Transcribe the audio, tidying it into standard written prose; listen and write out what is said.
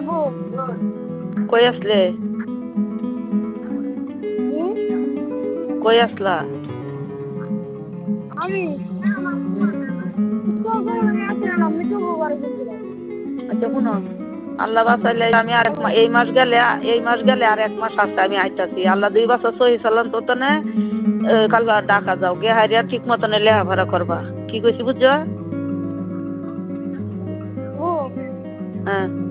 কই আসলে? কই আসলা? আমি হুম। আচ্ছা শুনো, আল্লাহ বাঁচাইলে আমি আর এই মাস গেলে আর 1 মাস আছে, আমি আইতাছি। আল্লাহ 2 বছর সহি চালান তো না, কাল ডাকা যাও গে হারিয়া ঠিক মতন লেহাভরা করবা। কি কইছি বুঝছো? হ্যাঁ।